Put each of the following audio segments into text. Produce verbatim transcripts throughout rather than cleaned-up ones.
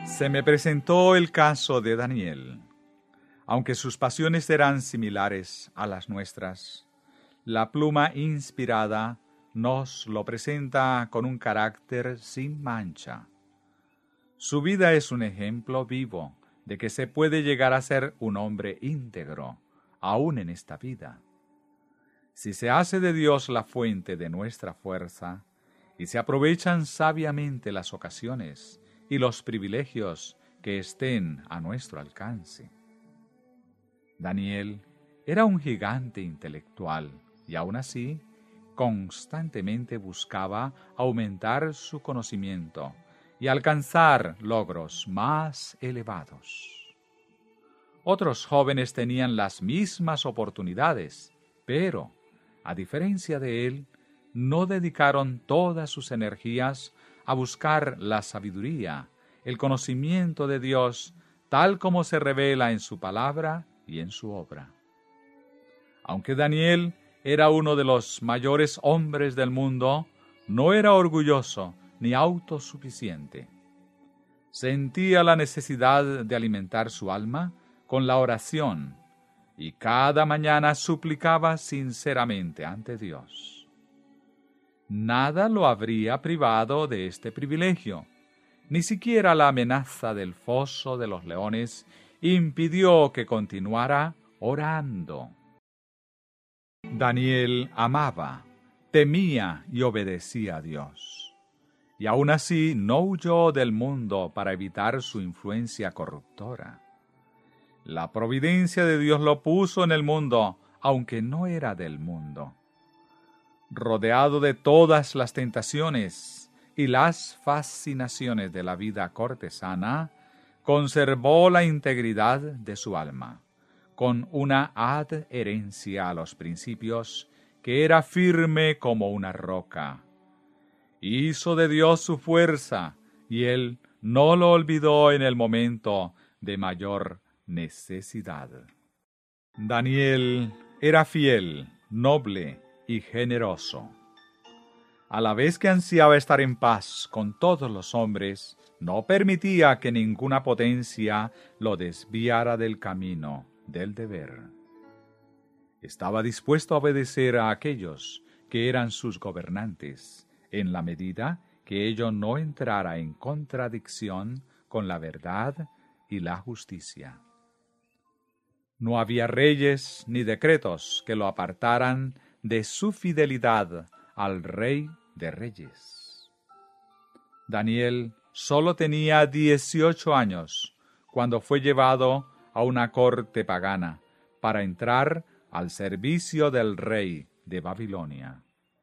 Se me presentó el caso de Daniel. Aunque sus pasiones eran similares a las nuestras, la pluma inspirada nos lo presenta con un carácter sin mancha. Su vida es un ejemplo vivo de que se puede llegar a ser un hombre íntegro, aún en esta vida. Si se hace de Dios la fuente de nuestra fuerza, y se aprovechan sabiamente las ocasiones y los privilegios que estén a nuestro alcance. Daniel era un gigante intelectual y aún así constantemente buscaba aumentar su conocimiento y alcanzar logros más elevados. Otros jóvenes tenían las mismas oportunidades, pero, a diferencia de él, no dedicaron todas sus energías a buscar la sabiduría, el conocimiento de Dios, tal como se revela en su palabra y en su obra. Aunque Daniel era uno de los mayores hombres del mundo, no era orgulloso ni autosuficiente. Sentía la necesidad de alimentar su alma con la oración y cada mañana suplicaba sinceramente ante Dios. Nada lo habría privado de este privilegio. Ni siquiera la amenaza del foso de los leones impidió que continuara orando. Daniel amaba, temía y obedecía a Dios. Y aún así no huyó del mundo para evitar su influencia corruptora. La providencia de Dios lo puso en el mundo, aunque no era del mundo. Rodeado de todas las tentaciones y las fascinaciones de la vida cortesana, conservó la integridad de su alma, con una adherencia a los principios que era firme como una roca. Hizo de Dios su fuerza, y él no lo olvidó en el momento de mayor necesidad. Daniel era fiel, noble y generoso. A la vez que ansiaba estar en paz con todos los hombres, no permitía que ninguna potencia lo desviara del camino del deber. Estaba dispuesto a obedecer a aquellos que eran sus gobernantes, en la medida que ello no entrara en contradicción con la verdad y la justicia. No había reyes ni decretos que lo apartaran de su fidelidad al Rey de Reyes. Daniel solo tenía dieciocho años cuando fue llevado a una corte pagana para entrar al servicio del rey de Babilonia.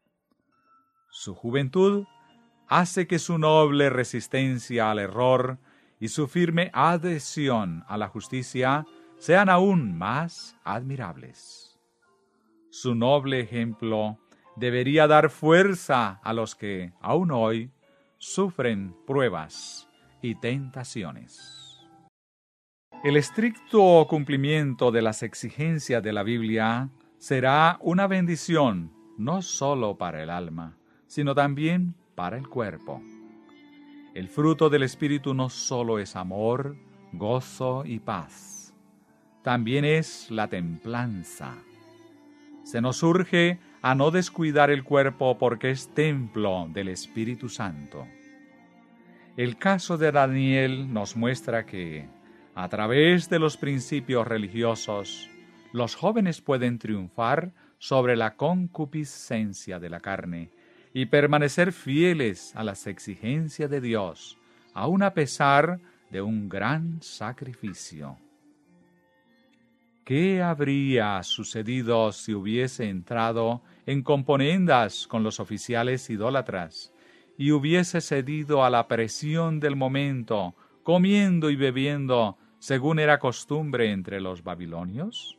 Su juventud hace que su noble resistencia al error y su firme adhesión a la justicia sean aún más admirables. Su noble ejemplo debería dar fuerza a los que, aún hoy, sufren pruebas y tentaciones. El estricto cumplimiento de las exigencias de la Biblia será una bendición no solo para el alma, sino también para el cuerpo. El fruto del Espíritu no solo es amor, gozo y paz, también es la templanza. Se nos urge a no descuidar el cuerpo porque es templo del Espíritu Santo. El caso de Daniel nos muestra que, a través de los principios religiosos, los jóvenes pueden triunfar sobre la concupiscencia de la carne y permanecer fieles a las exigencias de Dios, aun a pesar de un gran sacrificio. ¿Qué habría sucedido si hubiese entrado en componendas con los oficiales idólatras y hubiese cedido a la presión del momento, comiendo y bebiendo según era costumbre entre los babilonios?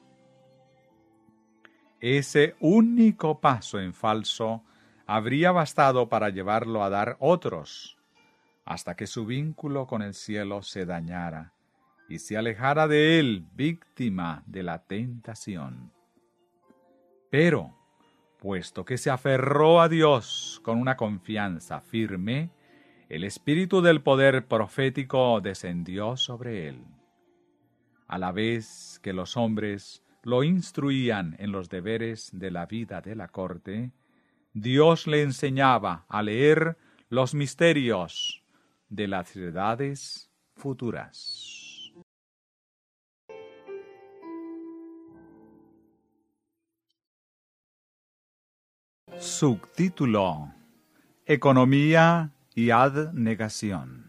Ese único paso en falso habría bastado para llevarlo a dar otros, hasta que su vínculo con el cielo se dañara y se alejara de él víctima de la tentación. Pero, puesto que se aferró a Dios con una confianza firme, El espíritu del poder profético descendió sobre él. A la vez que los hombres lo instruían en los deberes de la vida de la corte, Dios le enseñaba a leer los misterios de las edades futuras. Subtítulo: Economía y abnegación.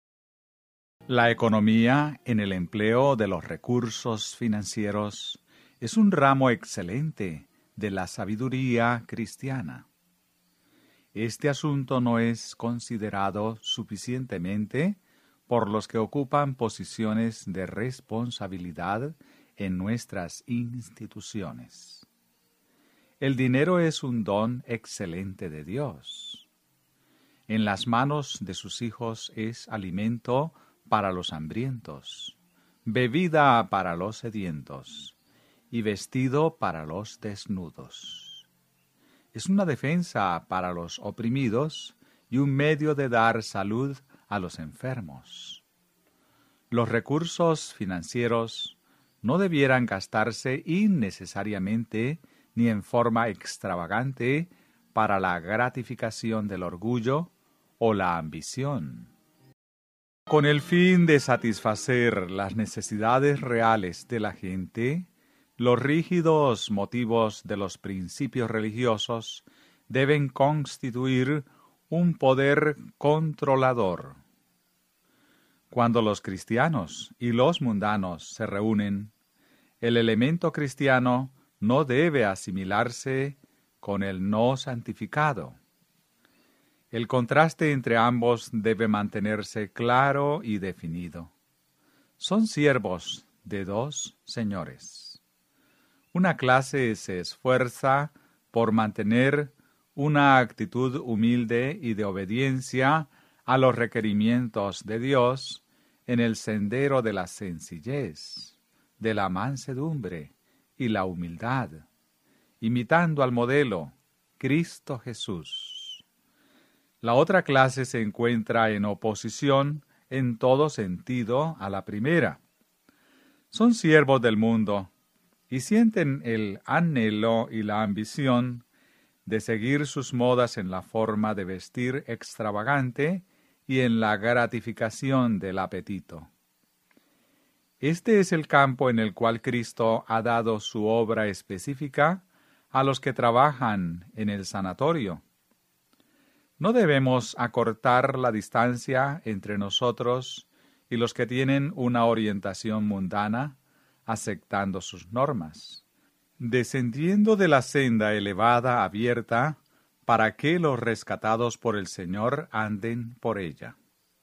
La economía en el empleo de los recursos financieros es un ramo excelente de la sabiduría cristiana. Este asunto no es considerado suficientemente por los que ocupan posiciones de responsabilidad en nuestras instituciones. El dinero es un don excelente de Dios. En las manos de sus hijos es alimento para los hambrientos, bebida para los sedientos y vestido para los desnudos. Es una defensa para los oprimidos y un medio de dar salud a los enfermos. Los recursos financieros no debieran gastarse innecesariamente ni en forma extravagante para la gratificación del orgullo o la ambición. Con el fin de satisfacer las necesidades reales de la gente, los rígidos motivos de los principios religiosos deben constituir un poder controlador. Cuando los cristianos y los mundanos se reúnen, el elemento cristiano no debe asimilarse con el no santificado. El contraste entre ambos debe mantenerse claro y definido. Son siervos de dos señores. Una clase se esfuerza por mantener una actitud humilde y de obediencia a los requerimientos de Dios en el sendero de la sencillez, de la mansedumbre y la humildad, imitando al modelo Cristo Jesús. La otra clase se encuentra en oposición en todo sentido a la primera. Son siervos del mundo y sienten el anhelo y la ambición de seguir sus modas en la forma de vestir extravagante y en la gratificación del apetito. Este es el campo en el cual Cristo ha dado su obra específica a los que trabajan en el sanatorio. No debemos acortar la distancia entre nosotros y los que tienen una orientación mundana, aceptando sus normas, descendiendo de la senda elevada abierta para que los rescatados por el Señor anden por ella.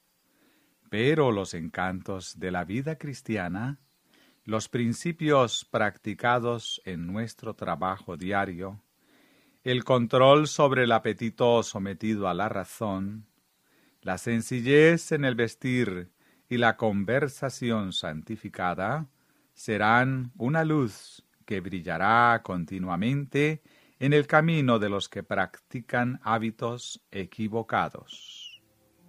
Pero los encantos de la vida cristiana, los principios practicados en nuestro trabajo diario, el control sobre el apetito sometido a la razón, la sencillez en el vestir y la conversación santificada, serán una luz que brillará continuamente en el camino de los que practican hábitos equivocados.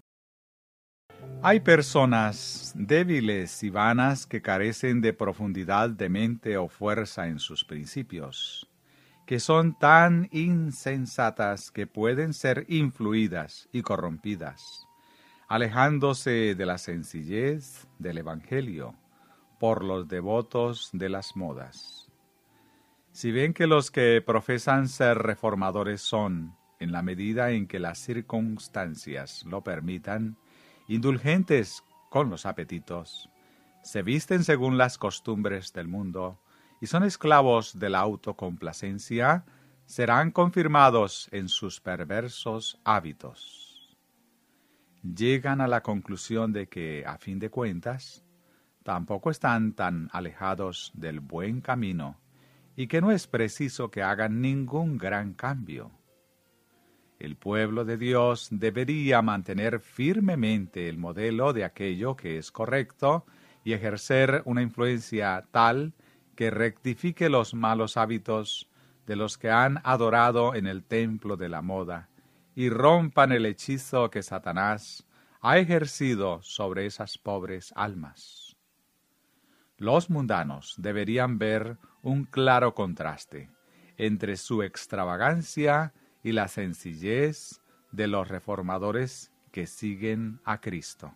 Hay personas débiles y vanas que carecen de profundidad de mente o fuerza en sus principios, que son tan insensatas que pueden ser influidas y corrompidas, alejándose de la sencillez del Evangelio por los devotos de las modas. Si ven que los que profesan ser reformadores son, en la medida en que las circunstancias lo permitan, indulgentes con los apetitos, se visten según las costumbres del mundo y son esclavos de la autocomplacencia, serán confirmados en sus perversos hábitos. Llegan a la conclusión de que, a fin de cuentas, tampoco están tan alejados del buen camino y que no es preciso que hagan ningún gran cambio. El pueblo de Dios debería mantener firmemente el modelo de aquello que es correcto y ejercer una influencia tal que rectifique los malos hábitos de los que han adorado en el templo de la moda y rompan el hechizo que Satanás ha ejercido sobre esas pobres almas. Los mundanos deberían ver un claro contraste entre su extravagancia y la sencillez de los reformadores que siguen a Cristo.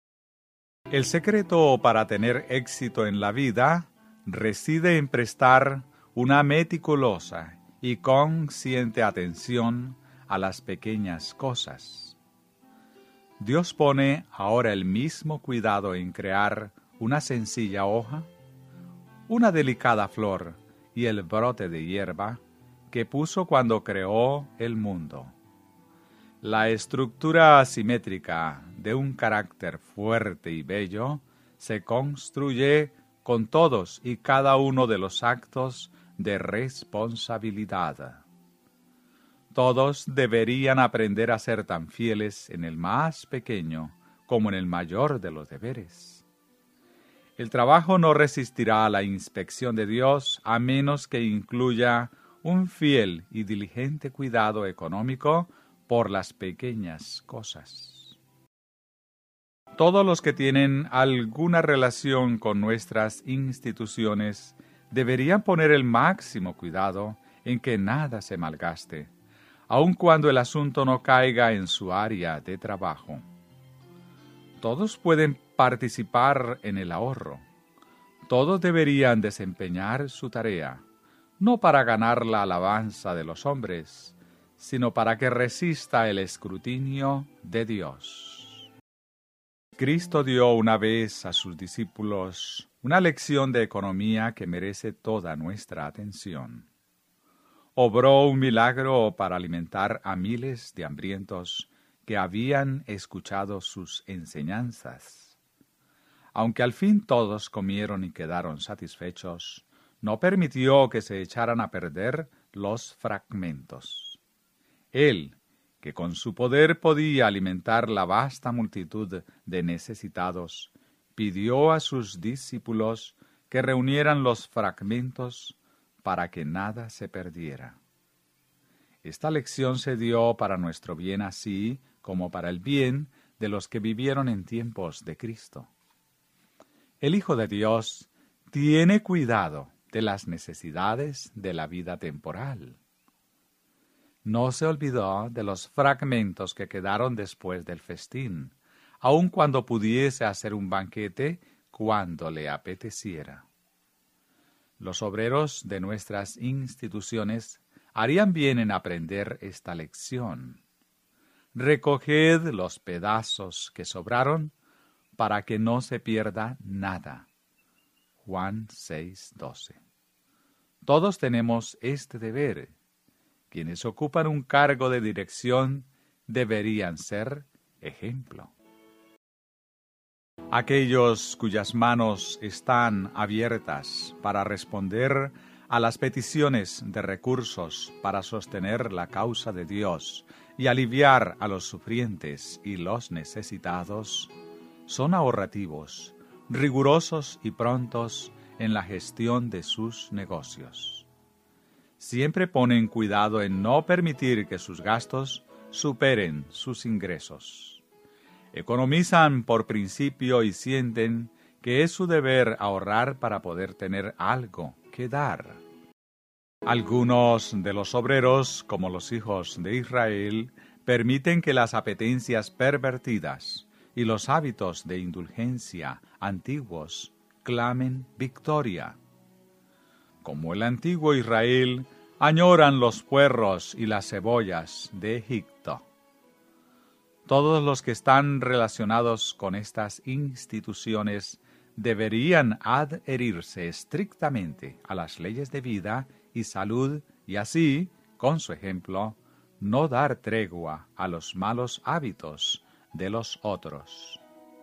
El secreto para tener éxito en la vida reside en prestar una meticulosa y consciente atención a las pequeñas cosas. Dios pone ahora el mismo cuidado en crear una sencilla hoja, una delicada flor y el brote de hierba que puso cuando creó el mundo. La estructura asimétrica de un carácter fuerte y bello se construye con todos y cada uno de los actos de responsabilidad. Todos deberían aprender a ser tan fieles en el más pequeño como en el mayor de los deberes. El trabajo no resistirá a la inspección de Dios a menos que incluya un fiel y diligente cuidado económico por las pequeñas cosas. Todos los que tienen alguna relación con nuestras instituciones deberían poner el máximo cuidado en que nada se malgaste, aun cuando el asunto no caiga en su área de trabajo. Todos pueden participar en el ahorro. Todos deberían desempeñar su tarea, no para ganar la alabanza de los hombres, sino para que resista el escrutinio de Dios. Cristo dio una vez a sus discípulos una lección de economía que merece toda nuestra atención. Obró un milagro para alimentar a miles de hambrientos que habían escuchado sus enseñanzas. Aunque al fin todos comieron y quedaron satisfechos, no permitió que se echaran a perder los fragmentos. Él, que con su poder podía alimentar la vasta multitud de necesitados, pidió a sus discípulos que reunieran los fragmentos para que nada se perdiera. Esta lección se dio para nuestro bien así como para el bien de los que vivieron en tiempos de Cristo. El Hijo de Dios tiene cuidado de las necesidades de la vida temporal. No se olvidó de los fragmentos que quedaron después del festín, aun cuando pudiese hacer un banquete cuando le apeteciera. Los obreros de nuestras instituciones harían bien en aprender esta lección. Recoged los pedazos que sobraron para que no se pierda nada. Juan seis doce. Todos tenemos este deber. Quienes ocupan un cargo de dirección deberían ser ejemplo. Aquellos cuyas manos están abiertas para responder a las peticiones de recursos para sostener la causa de Dios y aliviar a los sufrientes y los necesitados, son ahorrativos, rigurosos y prontos en la gestión de sus negocios. Siempre ponen cuidado en no permitir que sus gastos superen sus ingresos. Economizan por principio y sienten que es su deber ahorrar para poder tener algo que dar. Algunos de los obreros, como los hijos de Israel, permiten que las apetencias pervertidas y los hábitos de indulgencia antiguos clamen victoria. Como el antiguo Israel, añoran los puerros y las cebollas de Egipto. Todos los que están relacionados con estas instituciones deberían adherirse estrictamente a las leyes de vida y salud y así, con su ejemplo, no dar tregua a los malos hábitos de los otros.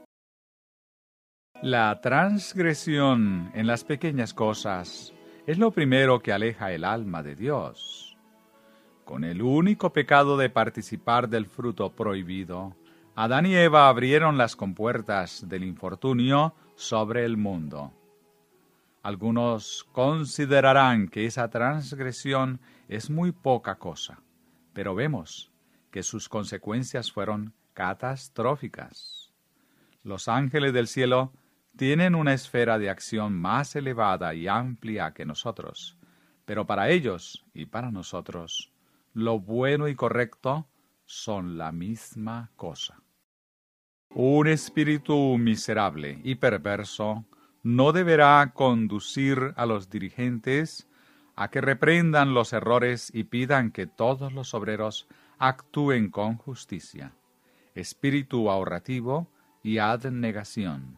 La transgresión en las pequeñas cosas es lo primero que aleja el alma de Dios. Con el único pecado de participar del fruto prohibido, Adán y Eva abrieron las compuertas del infortunio sobre el mundo. Algunos considerarán que esa transgresión es muy poca cosa, pero vemos que sus consecuencias fueron catastróficas. Los ángeles del cielo tienen una esfera de acción más elevada y amplia que nosotros, pero para ellos y para nosotros, lo bueno y correcto son la misma cosa. Un espíritu miserable y perverso no deberá conducir a los dirigentes a que reprendan los errores y pidan que todos los obreros actúen con justicia, espíritu ahorrativo y abnegación.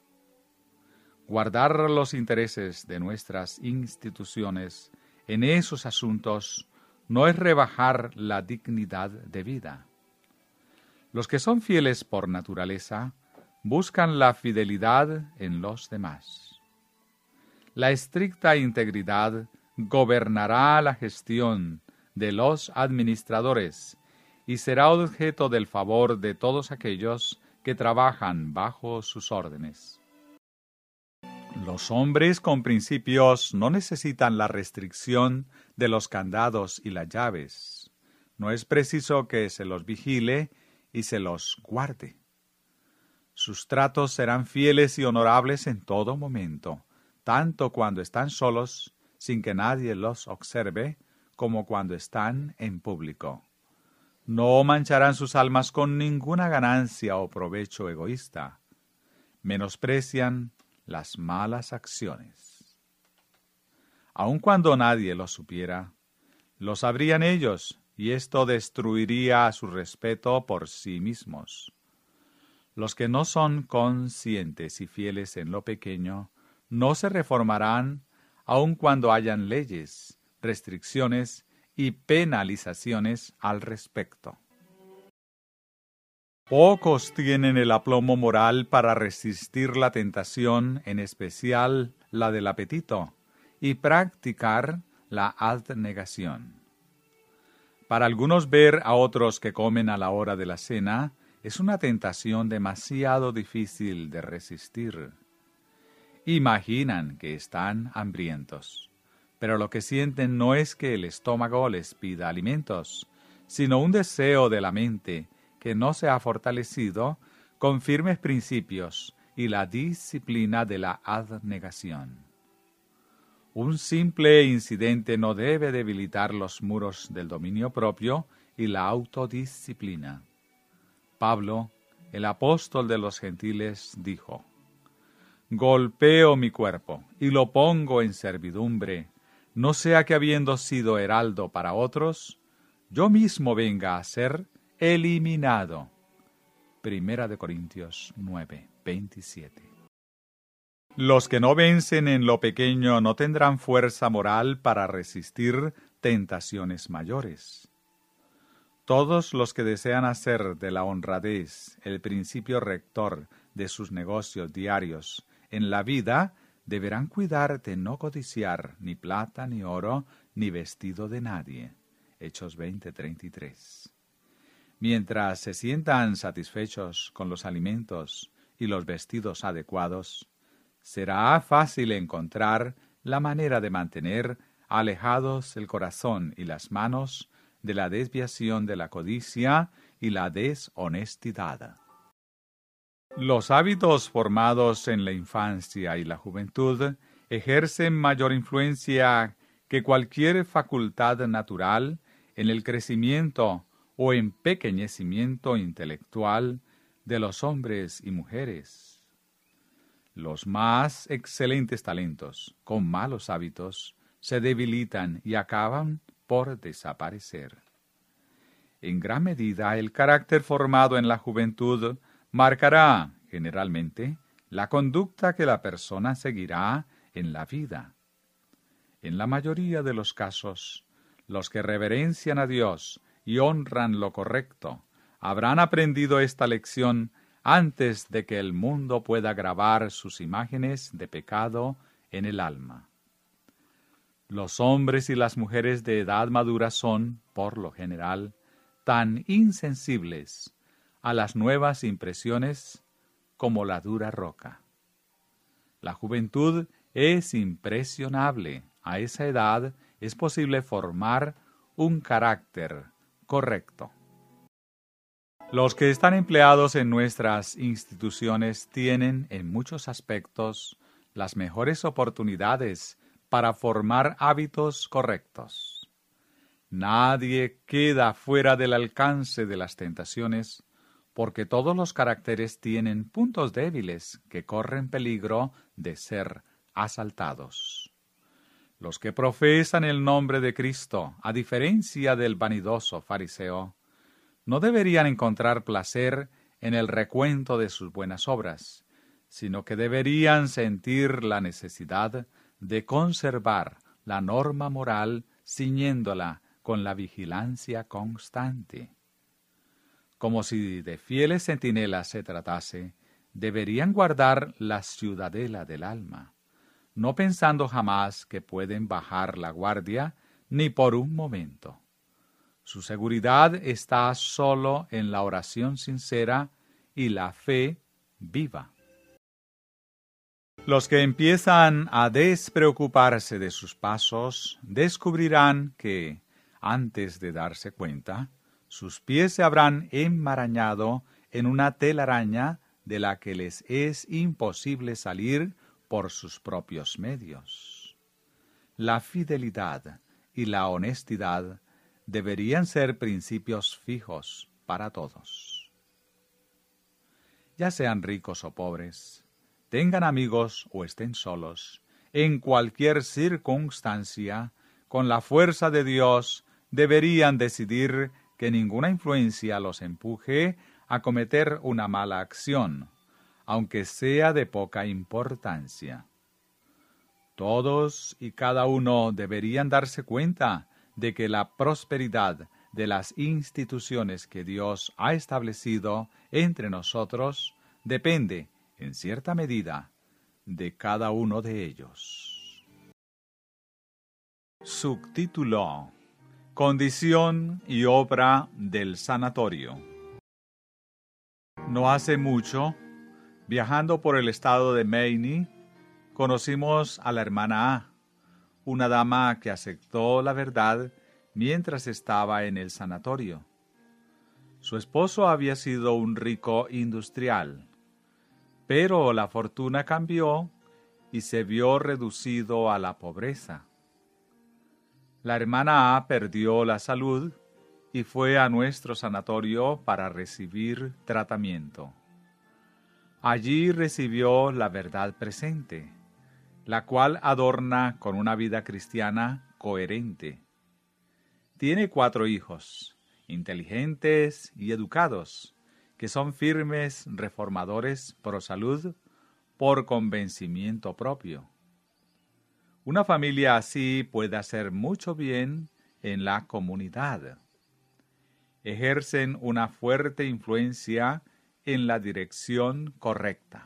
Guardar los intereses de nuestras instituciones en esos asuntos no es rebajar la dignidad de vida. Los que son fieles por naturaleza buscan la fidelidad en los demás. La estricta integridad gobernará la gestión de los administradores y será objeto del favor de todos aquellos que trabajan bajo sus órdenes. Los hombres con principios no necesitan la restricción de los candados y las llaves. No es preciso que se los vigile y se los guarde. Sus tratos serán fieles y honorables en todo momento, tanto cuando están solos, sin que nadie los observe, como cuando están en público. No mancharán sus almas con ninguna ganancia o provecho egoísta. Menosprecian las malas acciones. Aun cuando nadie lo supiera, lo sabrían ellos, y esto destruiría su respeto por sí mismos. Los que no son conscientes y fieles en lo pequeño no se reformarán aun cuando hayan leyes, restricciones y penalizaciones al respecto. Pocos tienen el aplomo moral para resistir la tentación, en especial la del apetito, y practicar la abnegación. Para algunos ver a otros que comen a la hora de la cena es una tentación demasiado difícil de resistir. Imaginan que están hambrientos, pero lo que sienten no es que el estómago les pida alimentos, sino un deseo de la mente que no se ha fortalecido con firmes principios y la disciplina de la abnegación. Un simple incidente no debe debilitar los muros del dominio propio y la autodisciplina. Pablo, el apóstol de los gentiles, dijo: «Golpeo mi cuerpo y lo pongo en servidumbre, no sea que habiendo sido heraldo para otros, yo mismo venga a ser eliminado». Primera de Corintios nueve, veintisiete. Los que no vencen en lo pequeño no tendrán fuerza moral para resistir tentaciones mayores. Todos los que desean hacer de la honradez el principio rector de sus negocios diarios en la vida deberán cuidar de no codiciar ni plata, ni oro, ni vestido de nadie. Hechos veinte, treinta y tres. Mientras se sientan satisfechos con los alimentos y los vestidos adecuados, será fácil encontrar la manera de mantener alejados el corazón y las manos de la desviación de la codicia y la deshonestidad. Los hábitos formados en la infancia y la juventud ejercen mayor influencia que cualquier facultad natural en el crecimiento o empequeñecimiento intelectual de los hombres y mujeres. Los más excelentes talentos, con malos hábitos, se debilitan y acaban por desaparecer. En gran medida, el carácter formado en la juventud marcará, generalmente, la conducta que la persona seguirá en la vida. En la mayoría de los casos, los que reverencian a Dios y honran lo correcto habrán aprendido esta lección antes de que el mundo pueda grabar sus imágenes de pecado en el alma. Los hombres y las mujeres de edad madura son, por lo general, tan insensibles a las nuevas impresiones como la dura roca. La juventud es impresionable. A esa edad es posible formar un carácter correcto. Los que están empleados en nuestras instituciones tienen, en muchos aspectos, las mejores oportunidades para formar hábitos correctos. Nadie queda fuera del alcance de las tentaciones, porque todos los caracteres tienen puntos débiles que corren peligro de ser asaltados. Los que profesan el nombre de Cristo, a diferencia del vanidoso fariseo, no deberían encontrar placer en el recuento de sus buenas obras, sino que deberían sentir la necesidad de conservar la norma moral ciñéndola con la vigilancia constante. Como si de fieles centinelas se tratase, deberían guardar la ciudadela del alma, no pensando jamás que pueden bajar la guardia ni por un momento. Su seguridad está solo en la oración sincera y la fe viva. Los que empiezan a despreocuparse de sus pasos descubrirán que, antes de darse cuenta, sus pies se habrán enmarañado en una telaraña de la que les es imposible salir por sus propios medios. La fidelidad y la honestidad deberían ser principios fijos para todos. Ya sean ricos o pobres, tengan amigos o estén solos, en cualquier circunstancia, con la fuerza de Dios, deberían decidir que ninguna influencia los empuje a cometer una mala acción, aunque sea de poca importancia. Todos y cada uno deberían darse cuenta de que la prosperidad de las instituciones que Dios ha establecido entre nosotros depende, en cierta medida, de cada uno de ellos. Subtítulo: Condición y obra del sanatorio. No hace mucho, viajando por el estado de Maine, conocimos a la hermana A, una dama que aceptó la verdad mientras estaba en el sanatorio. Su esposo había sido un rico industrial, pero la fortuna cambió y se vio reducido a la pobreza. La hermana A perdió la salud y fue a nuestro sanatorio para recibir tratamiento. Allí recibió la verdad presente, la cual adorna con una vida cristiana coherente. Tiene cuatro hijos, inteligentes y educados, que son firmes reformadores pro salud, por convencimiento propio. Una familia así puede hacer mucho bien en la comunidad. Ejercen una fuerte influencia en la dirección correcta.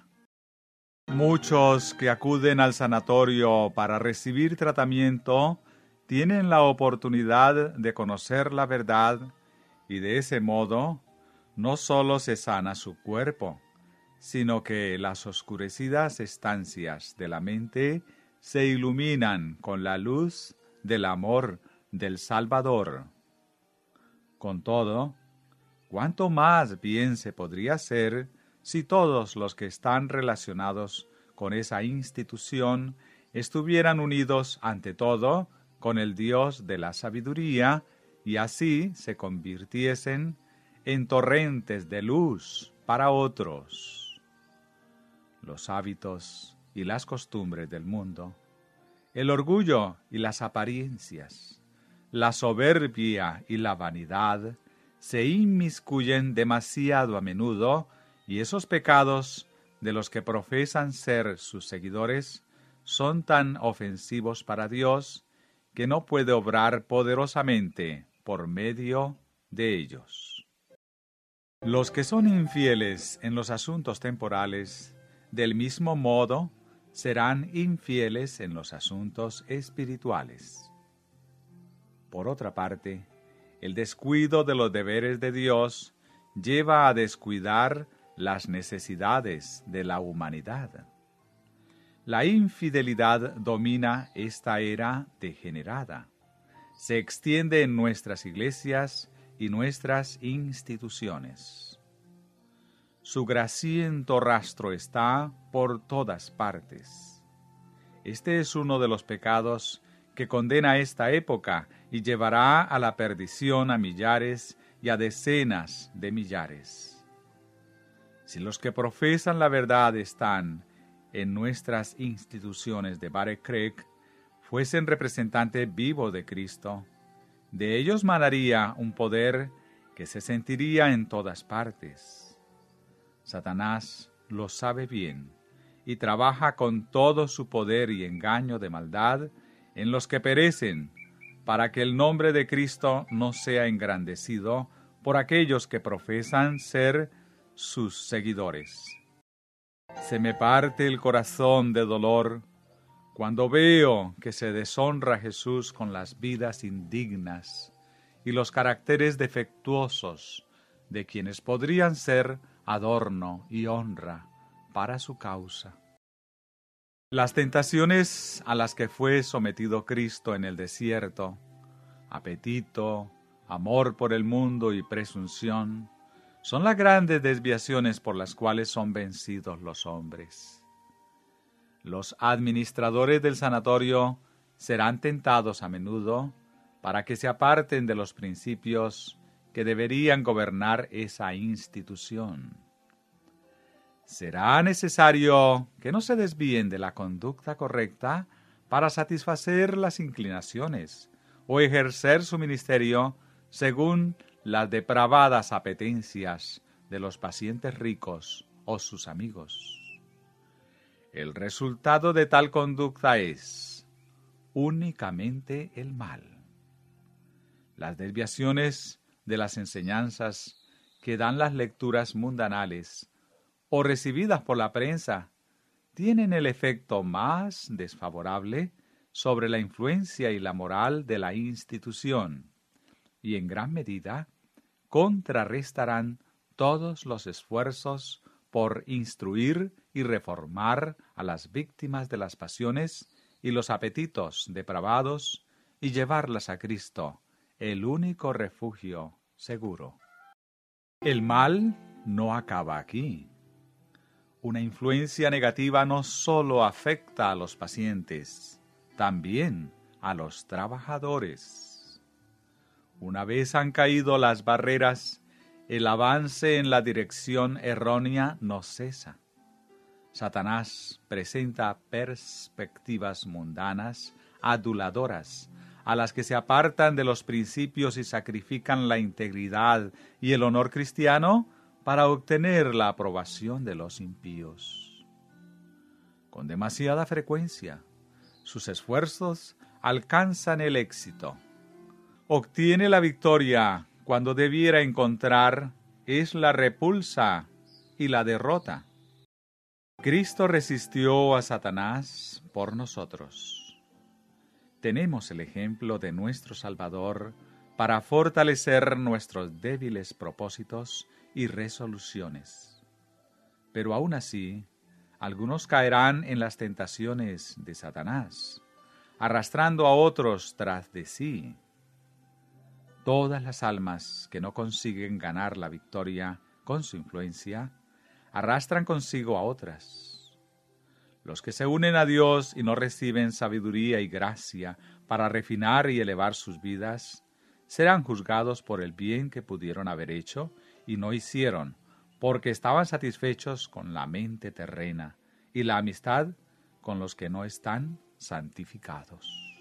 Muchos que acuden al sanatorio para recibir tratamiento tienen la oportunidad de conocer la verdad y de ese modo no solo se sana su cuerpo, sino que las oscurecidas estancias de la mente se iluminan con la luz del amor del Salvador. Con todo, ¿cuánto más bien se podría hacer si todos los que están relacionados con esa institución estuvieran unidos ante todo con el Dios de la sabiduría y así se convirtiesen en torrentes de luz para otros? Los hábitos y las costumbres del mundo, el orgullo y las apariencias, la soberbia y la vanidad se inmiscuyen demasiado a menudo, y esos pecados de los que profesan ser sus seguidores son tan ofensivos para Dios que no puede obrar poderosamente por medio de ellos. Los que son infieles en los asuntos temporales, del mismo modo, serán infieles en los asuntos espirituales. Por otra parte, el descuido de los deberes de Dios lleva a descuidar las necesidades de la humanidad. La infidelidad domina esta era degenerada. Se extiende en nuestras iglesias y nuestras instituciones. Su grasiento rastro está por todas partes. Este es uno de los pecados que condena esta época y llevará a la perdición a millares y a decenas de millares. Si los que profesan la verdad están en nuestras instituciones de Battle Creek fuesen representantes vivos de Cristo, de ellos manaría un poder que se sentiría en todas partes. Satanás lo sabe bien y trabaja con todo su poder y engaño de maldad en los que perecen, para que el nombre de Cristo no sea engrandecido por aquellos que profesan ser sus seguidores. Se me parte el corazón de dolor cuando veo que se deshonra a Jesús con las vidas indignas y los caracteres defectuosos de quienes podrían ser adorno y honra para su causa. Las tentaciones a las que fue sometido Cristo en el desierto, apetito, amor por el mundo y presunción, son las grandes desviaciones por las cuales son vencidos los hombres. Los administradores del sanatorio serán tentados a menudo para que se aparten de los principios que deberían gobernar esa institución. Será necesario que no se desvíen de la conducta correcta para satisfacer las inclinaciones o ejercer su ministerio según las depravadas apetencias de los pacientes ricos o sus amigos. El resultado de tal conducta es únicamente el mal. Las desviaciones de las enseñanzas que dan las lecturas mundanales o recibidas por la prensa tienen el efecto más desfavorable sobre la influencia y la moral de la institución y en gran medida contrarrestarán todos los esfuerzos por instruir y reformar a las víctimas de las pasiones y los apetitos depravados y llevarlas a Cristo, el único refugio seguro. El mal no acaba aquí. Una influencia negativa no solo afecta a los pacientes, también a los trabajadores. Una vez han caído las barreras, el avance en la dirección errónea no cesa. Satanás presenta perspectivas mundanas, aduladoras, a las que se apartan de los principios y sacrifican la integridad y el honor cristiano para obtener la aprobación de los impíos. Con demasiada frecuencia, sus esfuerzos alcanzan el éxito. Obtiene la victoria cuando debiera encontrar es la repulsa y la derrota. Cristo resistió a Satanás por nosotros. Tenemos el ejemplo de nuestro Salvador para fortalecer nuestros débiles propósitos y resoluciones. Pero aún así, algunos caerán en las tentaciones de Satanás, arrastrando a otros tras de sí. Todas las almas que no consiguen ganar la victoria con su influencia, arrastran consigo a otras. Los que se unen a Dios y no reciben sabiduría y gracia para refinar y elevar sus vidas, serán juzgados por el bien que pudieron haber hecho y no hicieron, porque estaban satisfechos con la mente terrena y la amistad con los que no están santificados.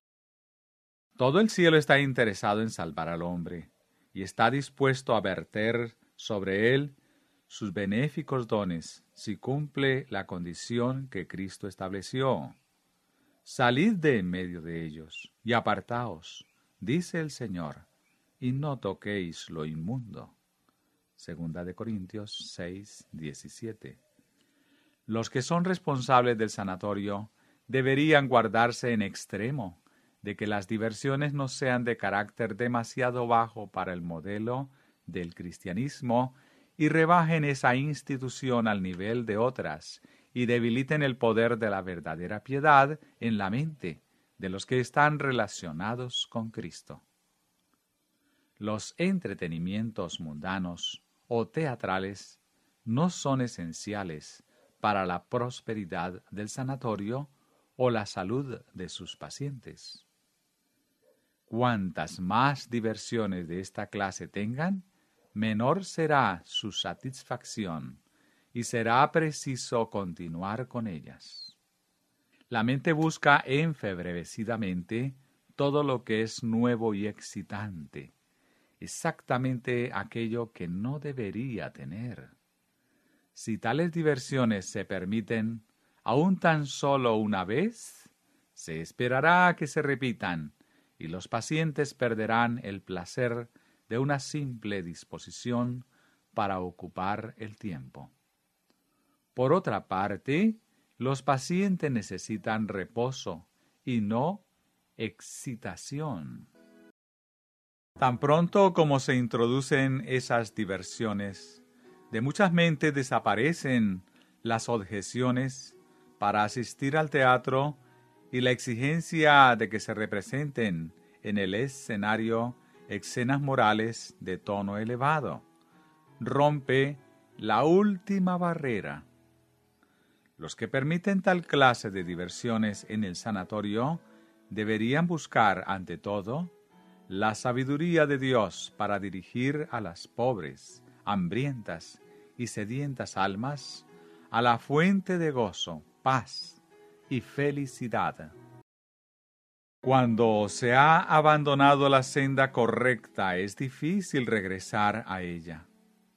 Todo el cielo está interesado en salvar al hombre y está dispuesto a verter sobre él sus benéficos dones si cumple la condición que Cristo estableció. Salid de en medio de ellos y apartaos, dice el Señor, y no toquéis lo inmundo. Segunda de Corintios seis, diecisiete. Los que son responsables del sanatorio deberían guardarse en extremo de que las diversiones no sean de carácter demasiado bajo para el modelo del cristianismo y rebajen esa institución al nivel de otras y debiliten el poder de la verdadera piedad en la mente de los que están relacionados con Cristo. Los entretenimientos mundanos o teatrales no son esenciales para la prosperidad del sanatorio o la salud de sus pacientes. Cuantas más diversiones de esta clase tengan, menor será su satisfacción y será preciso continuar con ellas. La mente busca enfervecidamente todo lo que es nuevo y excitante, exactamente aquello que no debería tener. Si tales diversiones se permiten aún tan solo una vez, se esperará a que se repitan y los pacientes perderán el placer de una simple disposición para ocupar el tiempo. Por otra parte, los pacientes necesitan reposo y no excitación. Tan pronto como se introducen esas diversiones, de muchas mentes desaparecen las objeciones para asistir al teatro y la exigencia de que se representen en el escenario escenas morales de tono elevado. Rompe la última barrera. Los que permiten tal clase de diversiones en el sanatorio deberían buscar, ante todo, la sabiduría de Dios para dirigir a las pobres, hambrientas y sedientas almas a la fuente de gozo, paz y felicidad. Cuando se ha abandonado la senda correcta, es difícil regresar a ella.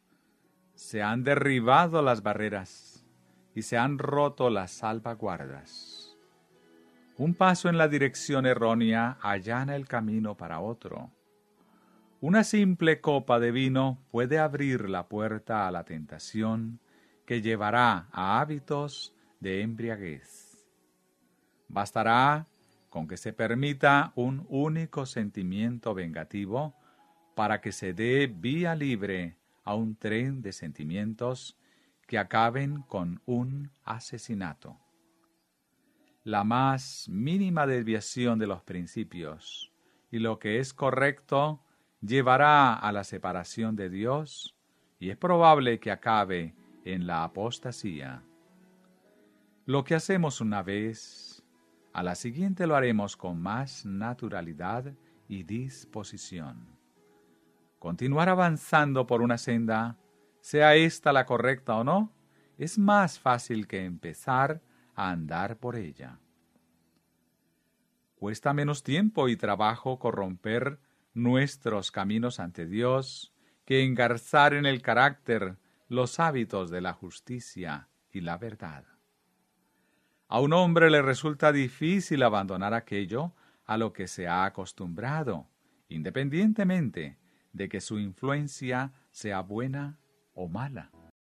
Se han derribado las barreras y se han roto las salvaguardas. Un paso en la dirección errónea allana el camino para otro. Una simple copa de vino puede abrir la puerta a la tentación que llevará a hábitos de embriaguez. Bastará con que se permita un único sentimiento vengativo para que se dé vía libre a un tren de sentimientos que acaben con un asesinato. La más mínima desviación de los principios y lo que es correcto llevará a la separación de Dios y es probable que acabe en la apostasía. Lo que hacemos una vez, a la siguiente lo haremos con más naturalidad y disposición. Continuar avanzando por una senda, sea esta la correcta o no, es más fácil que empezar a andar por ella. Cuesta menos tiempo y trabajo corromper nuestros caminos ante Dios que engarzar en el carácter los hábitos de la justicia y la verdad. A un hombre le resulta difícil abandonar aquello a lo que se ha acostumbrado, independientemente de que su influencia sea buena o mala.